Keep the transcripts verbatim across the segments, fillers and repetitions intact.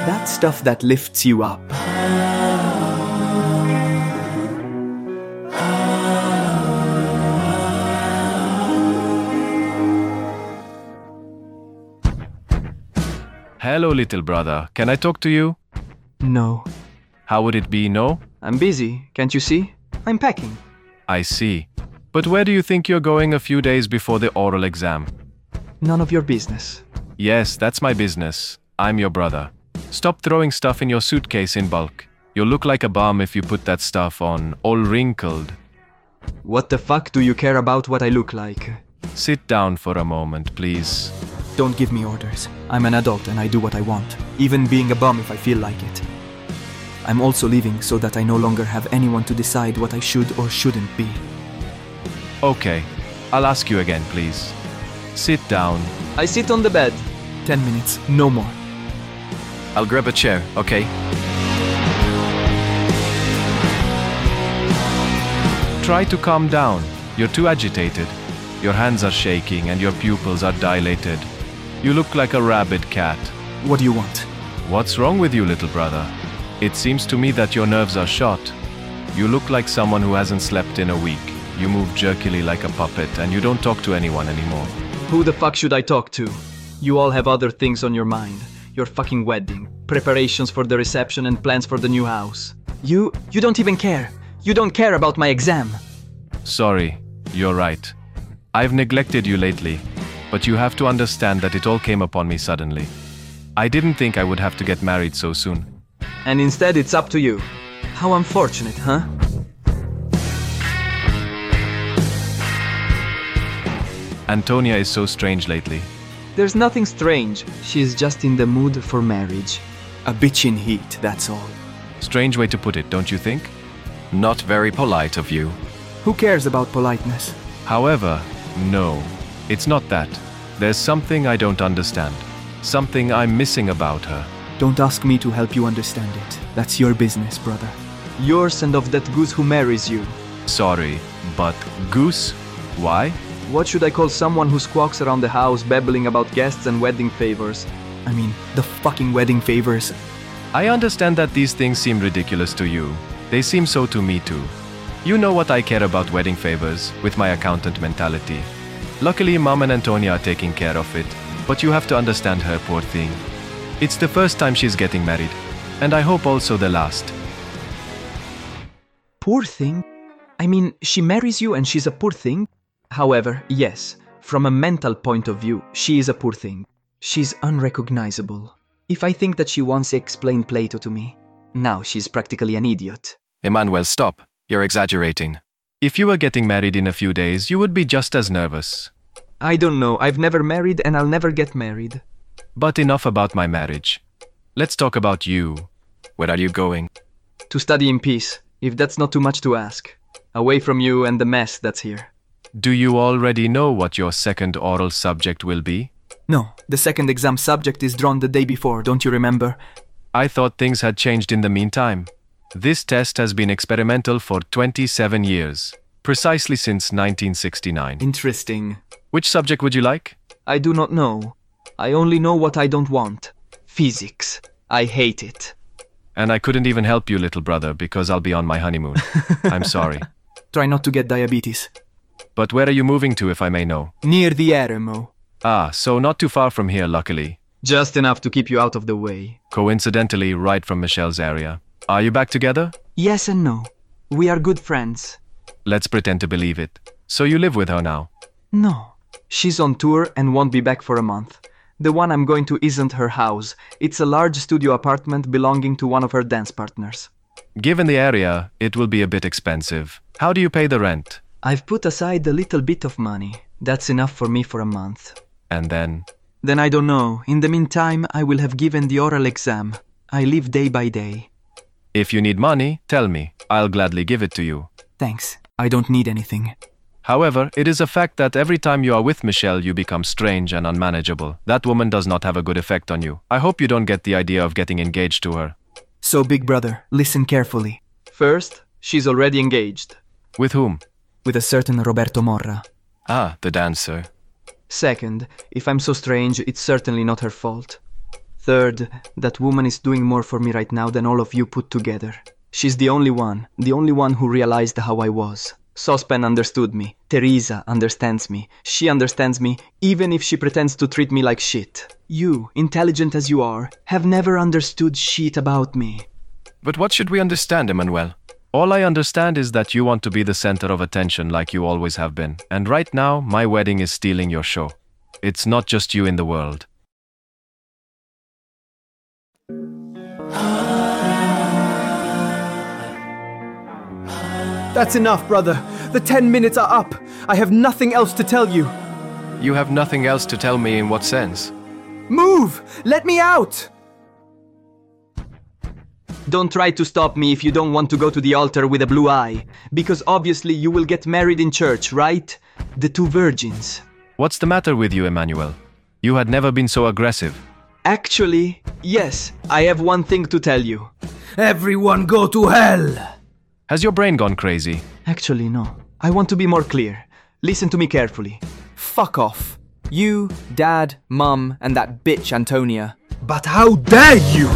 That stuff that lifts you up. Hello, little brother. Can I talk to you? No. How would it be, no? I'm busy, can't you see? I'm packing. I see. But where do you think you're going a few days before the oral exam? None of your business. Yes, that's my business. I'm your brother. Stop throwing stuff in your suitcase in bulk. You'll look like a bum if you put that stuff on, all wrinkled. What the fuck do you care about what I look like? Sit down for a moment, please. Don't give me orders. I'm an adult and I do what I want, even being a bum if I feel like it. I'm also leaving so that I no longer have anyone to decide what I should or shouldn't be. Okay, I'll ask you again, please. Sit down. I sit on the bed. Ten minutes, no more. I'll grab a chair, okay? Try to calm down. You're too agitated. Your hands are shaking and your pupils are dilated. You look like a rabid cat. What do you want? What's wrong with you, little brother? It seems to me that your nerves are shot. You look like someone who hasn't slept in a week. You move jerkily like a puppet and you don't talk to anyone anymore. Who the fuck should I talk to? You all have other things on your mind. Your fucking wedding, preparations for the reception and plans for the new house. You, you don't even care. You don't care about my exam. Sorry, you're right. I've neglected you lately, but you have to understand that it all came upon me suddenly. I didn't think I would have to get married so soon. And instead it's up to you. How unfortunate, huh? Antonia is so strange lately. There's nothing strange. She's just in the mood for marriage. A bitch in heat, that's all. Strange way to put it, don't you think? Not very polite of you. Who cares about politeness? However, no, it's not that. There's something I don't understand. Something I'm missing about her. Don't ask me to help you understand it. That's your business, brother. Yours and of that goose who marries you. Sorry, but goose? Why? What should I call someone who squawks around the house babbling about guests and wedding favors? I mean, the fucking wedding favors. I understand that these things seem ridiculous to you. They seem so to me too. You know what I care about wedding favors, with my accountant mentality. Luckily, Mom and Antonia are taking care of it, but you have to understand her, poor thing. It's the first time she's getting married, and I hope also the last. Poor thing? I mean, she marries you and she's a poor thing? However, yes, from a mental point of view, she is a poor thing. She's unrecognizable. If I think that she once explained Plato to me, now she's practically an idiot. Emmanuel, stop. You're exaggerating. If you were getting married in a few days, you would be just as nervous. I don't know. I've never married and I'll never get married. But enough about my marriage. Let's talk about you. Where are you going? To study in peace, if that's not too much to ask. Away from you and the mess that's here. Do you already know what your second oral subject will be? No, the second exam subject is drawn the day before, don't you remember? I thought things had changed in the meantime. This test has been experimental for twenty-seven years, precisely since nineteen sixty-nine. Interesting. Which subject would you like? I do not know. I only know what I don't want. Physics. I hate it. And I couldn't even help you, little brother, because I'll be on my honeymoon. I'm sorry. Try not to get diabetes. But where are you moving to, if I may know? Near the Eremo. Ah, so not too far from here, luckily. Just enough to keep you out of the way. Coincidentally, right from Michelle's area. Are you back together? Yes and no. We are good friends. Let's pretend to believe it. So you live with her now? No. She's on tour and won't be back for a month. The one I'm going to isn't her house. It's a large studio apartment belonging to one of her dance partners. Given the area, it will be a bit expensive. How do you pay the rent? I've put aside a little bit of money. That's enough for me for a month. And then? Then I don't know. In the meantime, I will have given the oral exam. I live day by day. If you need money, tell me. I'll gladly give it to you. Thanks. I don't need anything. However, it is a fact that every time you are with Michelle, you become strange and unmanageable. That woman does not have a good effect on you. I hope you don't get the idea of getting engaged to her. So, big brother, listen carefully. First, she's already engaged. With whom? With a certain Roberto Morra. Ah, the dancer. Second, if I'm so strange, it's certainly not her fault. Third, that woman is doing more for me right now than all of you put together. She's the only one, the only one who realized how I was. Saucepan understood me. Teresa understands me. She understands me, even if she pretends to treat me like shit. You, intelligent as you are, have never understood shit about me. But what should we understand, Emmanuel? All I understand is that you want to be the center of attention like you always have been. And right now, my wedding is stealing your show. It's not just you in the world. That's enough, brother. The ten minutes are up. I have nothing else to tell you. You have nothing else to tell me in what sense? Move! Let me out! Don't try to stop me if you don't want to go to the altar with a blue eye. Because obviously you will get married in church, right? The two virgins. What's the matter with you, Emmanuel? You had never been so aggressive. Actually, yes, I have one thing to tell you. Everyone go to hell! Has your brain gone crazy? Actually, no. I want to be more clear. Listen to me carefully. Fuck off. You, Dad, Mum, and that bitch Antonia. But how dare you!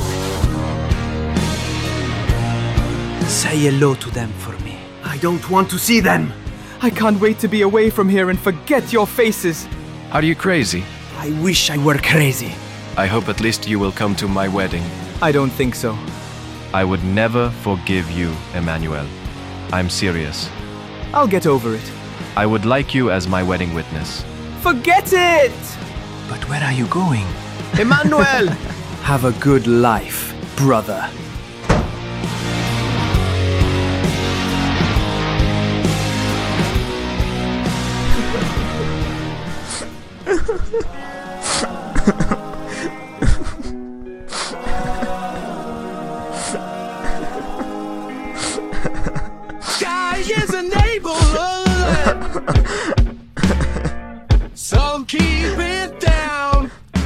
Say hello to them for me. I don't want to see them. I can't wait to be away from here and forget your faces. Are you crazy? I wish I were crazy. I hope at least you will come to my wedding. I don't think so. I would never forgive you, Emmanuel. I'm serious. I'll get over it. I would like you as my wedding witness. Forget it! But where are you going? Emmanuel! Have a good life, brother. Sky is a neighborhood, so keep it down.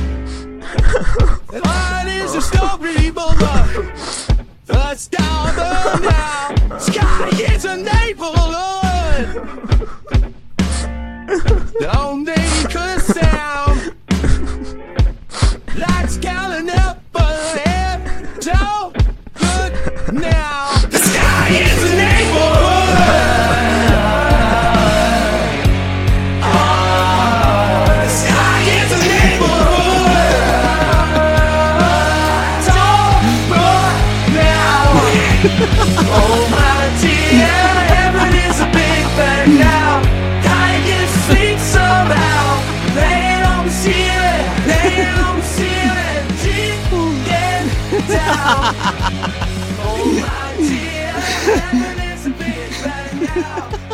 What is a storyboard? Let's down the now. Sky is a neighborhood, don't make a sound. Lights counting up ahead, so good now. The sky is a neighborhood. Oh, the sky is a neighborhood. So good now. Oh my dear, heaven is a big bang now. Can't get sleep somehow. Laying on the ceiling, laying on the ceiling, getting down. Oh my dear, heaven is a big bang now.